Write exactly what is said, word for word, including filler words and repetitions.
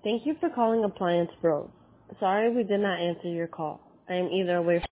Thank you for calling Appliance Bros. Sorry we did not answer your call. I am either away